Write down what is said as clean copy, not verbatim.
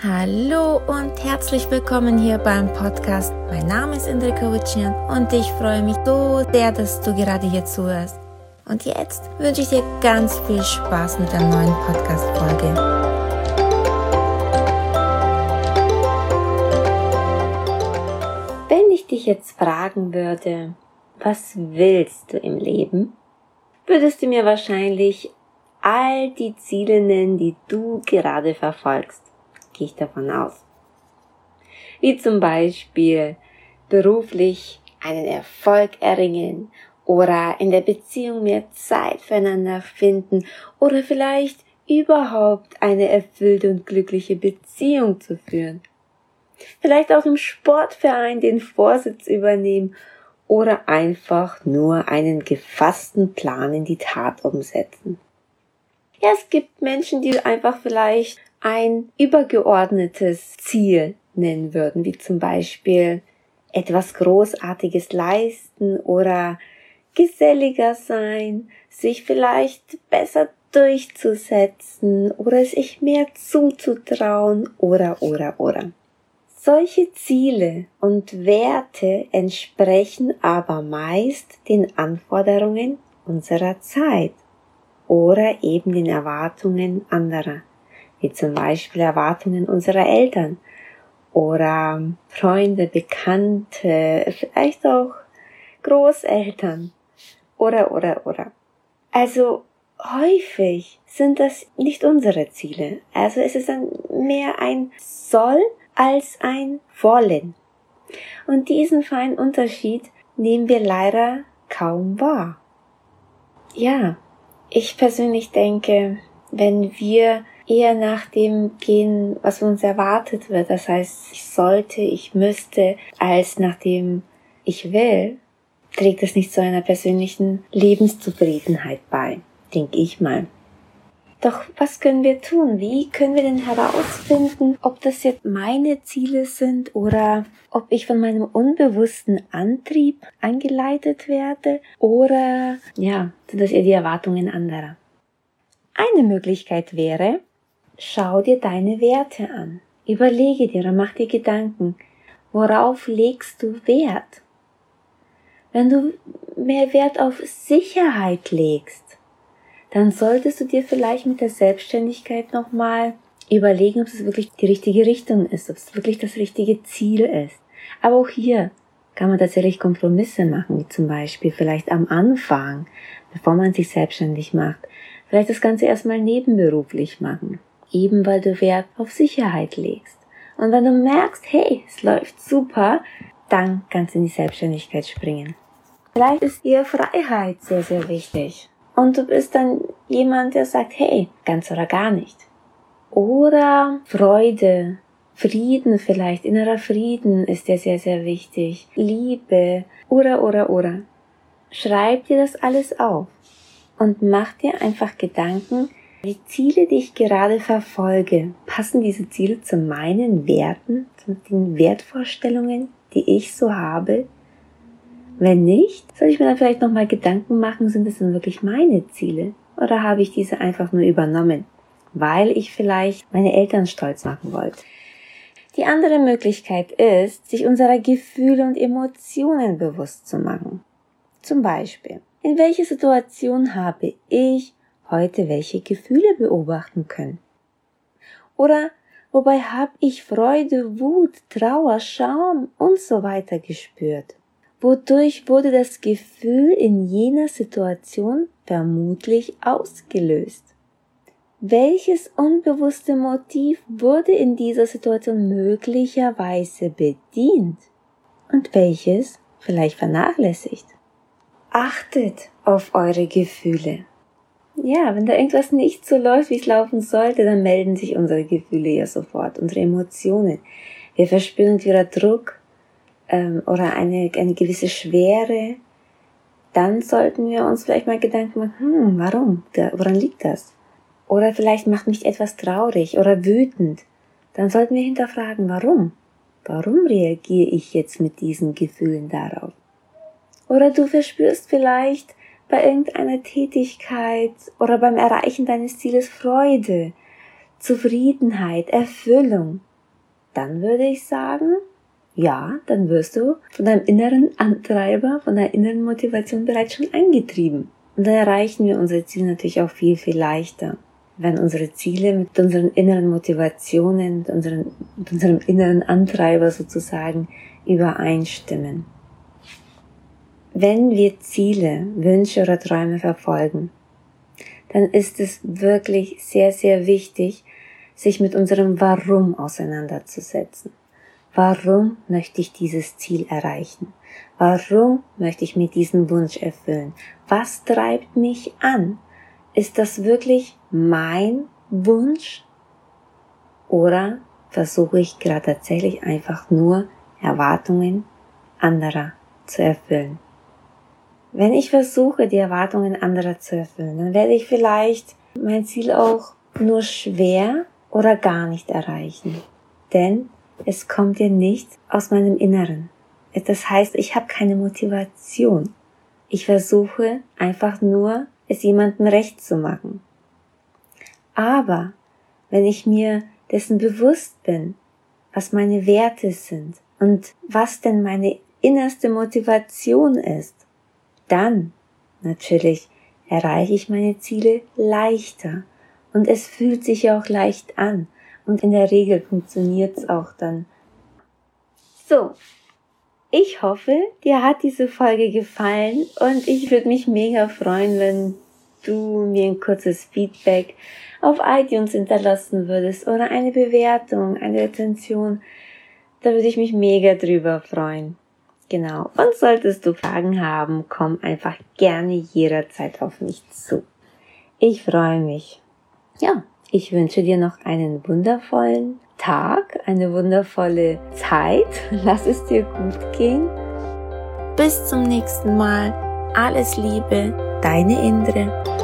Hallo und herzlich willkommen hier beim Podcast. Mein Name ist Indrek Kowitschyan und ich freue mich so sehr, dass du gerade hier zuhörst. Und jetzt wünsche ich dir ganz viel Spaß mit der neuen Podcast-Folge. Wenn ich dich jetzt fragen würde, was willst du im Leben, würdest du mir wahrscheinlich all die Ziele nennen, die du gerade verfolgst. Gehe ich davon aus. Wie zum Beispiel beruflich einen Erfolg erringen oder in der Beziehung mehr Zeit füreinander finden oder vielleicht überhaupt eine erfüllte und glückliche Beziehung zu führen. Vielleicht auch im Sportverein den Vorsitz übernehmen oder einfach nur einen gefassten Plan in die Tat umsetzen. Ja, es gibt Menschen, die einfach vielleicht ein übergeordnetes Ziel nennen würden, wie zum Beispiel etwas Großartiges leisten oder geselliger sein, sich vielleicht besser durchzusetzen oder sich mehr zuzutrauen oder. Solche Ziele und Werte entsprechen aber meist den Anforderungen unserer Zeit oder eben den Erwartungen anderer, wie zum Beispiel Erwartungen unserer Eltern oder Freunde, Bekannte, vielleicht auch Großeltern oder. Also häufig sind das nicht unsere Ziele. Also es ist dann mehr ein Soll als ein Wollen. Und diesen feinen Unterschied nehmen wir leider kaum wahr. Ja, ich persönlich denke, wenn wir eher nach dem gehen, was uns erwartet wird, das heißt, ich sollte, ich müsste, als nach dem ich will, trägt es nicht zu einer persönlichen Lebenszufriedenheit bei, denke ich mal. Doch was können wir tun? Wie können wir denn herausfinden, ob das jetzt meine Ziele sind oder ob ich von meinem unbewussten Antrieb angeleitet werde oder sind das eher die Erwartungen anderer? Eine Möglichkeit wäre, schau dir deine Werte an. Überlege dir und mach dir Gedanken, worauf legst du Wert? Wenn du mehr Wert auf Sicherheit legst, dann solltest du dir vielleicht mit der Selbstständigkeit nochmal überlegen, ob es wirklich die richtige Richtung ist, ob es wirklich das richtige Ziel ist. Aber auch hier kann man tatsächlich Kompromisse machen, wie zum Beispiel vielleicht am Anfang, bevor man sich selbstständig macht, vielleicht das Ganze erstmal nebenberuflich machen, eben weil du Wert auf Sicherheit legst. Und wenn du merkst, hey, es läuft super, dann kannst du in die Selbstständigkeit springen. Vielleicht ist dir Freiheit sehr, sehr wichtig. Und du bist dann jemand, der sagt, hey, ganz oder gar nicht. Oder Freude, Frieden vielleicht, innerer Frieden ist dir sehr, sehr wichtig. Liebe, oder. Schreib dir das alles auf und mach dir einfach Gedanken, die Ziele, die ich gerade verfolge, passen diese Ziele zu meinen Werten, zu den Wertvorstellungen, die ich so habe? Wenn nicht, soll ich mir dann vielleicht nochmal Gedanken machen, sind das denn wirklich meine Ziele? Oder habe ich diese einfach nur übernommen, weil ich vielleicht meine Eltern stolz machen wollte? Die andere Möglichkeit ist, sich unserer Gefühle und Emotionen bewusst zu machen. Zum Beispiel, in welcher Situation habe ich heute welche Gefühle beobachten können? Oder wobei habe ich Freude, Wut, Trauer, Scham und so weiter gespürt? Wodurch wurde das Gefühl in jener Situation vermutlich ausgelöst? Welches unbewusste Motiv wurde in dieser Situation möglicherweise bedient? Und welches vielleicht vernachlässigt? Achtet auf eure Gefühle. Ja, wenn da irgendwas nicht so läuft, wie es laufen sollte, dann melden sich unsere Gefühle ja sofort, unsere Emotionen. Wir verspüren wieder Druck, oder eine gewisse Schwere, dann sollten wir uns vielleicht mal Gedanken machen, warum? Woran liegt das? Oder vielleicht macht mich etwas traurig oder wütend. Dann sollten wir hinterfragen, warum? Warum reagiere ich jetzt mit diesen Gefühlen darauf? Oder du verspürst vielleicht bei irgendeiner Tätigkeit oder beim Erreichen deines Zieles Freude, Zufriedenheit, Erfüllung. dann würde ich sagen, ja, dann wirst du von deinem inneren Antreiber, von deiner inneren Motivation bereits schon angetrieben. Und dann erreichen wir unsere Ziele natürlich auch viel, viel leichter, wenn unsere Ziele mit unseren inneren Motivationen, mit unserem inneren Antreiber sozusagen übereinstimmen. Wenn wir Ziele, Wünsche oder Träume verfolgen, dann ist es wirklich sehr, sehr wichtig, sich mit unserem Warum auseinanderzusetzen. Warum möchte ich dieses Ziel erreichen? Warum möchte ich mir diesen Wunsch erfüllen? Was treibt mich an? Ist das wirklich mein Wunsch? Oder versuche ich gerade tatsächlich einfach nur Erwartungen anderer zu erfüllen? Wenn ich versuche, die Erwartungen anderer zu erfüllen, dann werde ich vielleicht mein Ziel auch nur schwer oder gar nicht erreichen. Denn es kommt ja nicht aus meinem Inneren. Das heißt, ich habe keine Motivation. Ich versuche einfach nur, es jemandem recht zu machen. Aber wenn ich mir dessen bewusst bin, was meine Werte sind und was denn meine innerste Motivation ist, dann natürlich erreiche ich meine Ziele leichter und es fühlt sich auch leicht an und in der Regel funktioniert es auch dann. So, ich hoffe, dir hat diese Folge gefallen und ich würde mich mega freuen, wenn du mir ein kurzes Feedback auf iTunes hinterlassen würdest oder eine Bewertung, eine Rezension. Da würde ich mich mega drüber freuen. Genau. Und solltest du Fragen haben, komm einfach gerne jederzeit auf mich zu. Ich freue mich. Ja, ich wünsche dir noch einen wundervollen Tag, eine wundervolle Zeit. Lass es dir gut gehen. Bis zum nächsten Mal. Alles Liebe, deine Indre.